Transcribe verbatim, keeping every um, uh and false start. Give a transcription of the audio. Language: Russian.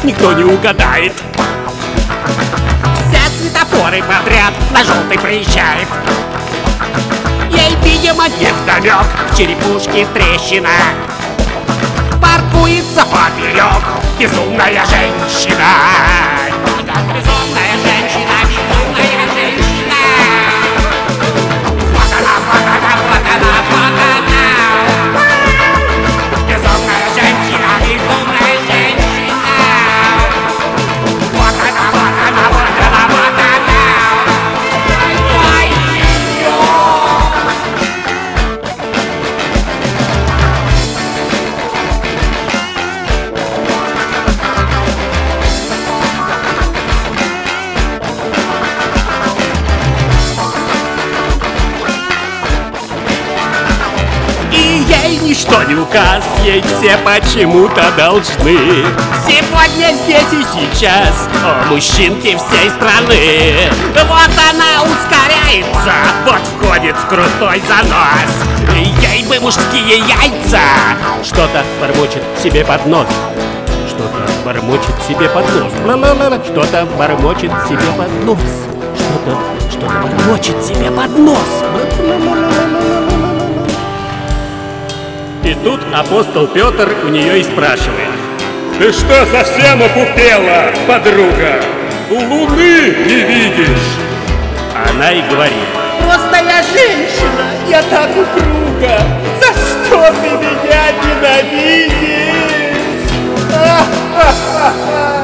никто не угадает. Все светофоры подряд на желтый проезжает. Ей, видимо, невдомек, в черепушке трещина. Паркуется поперек безумная женщина. Безумная женщина, безумная женщина. Вот она, вот она, вот она, вот она. Безумная женщина, безумная женщина. Вот она, вот она, вот она, вот она. Ей ничто не указ, ей все почему-то должны. Сегодня, здесь и сейчас, о, мужчинки всей страны. Вот она ускоряется, вот входит в крутой занос. Ей бы мужские яйца. Что-то бормочет себе под нос. Что-то бормочет себе под нос. Что-то бормочет себе под нос. Что-то, что-то бормочет себе под нос. И тут апостол Петр у нее и спрашивает: ты что, совсем опупела, подруга? Луны не видишь? Она и говорит: просто я женщина, я так упруга. За что ты меня ненавидишь?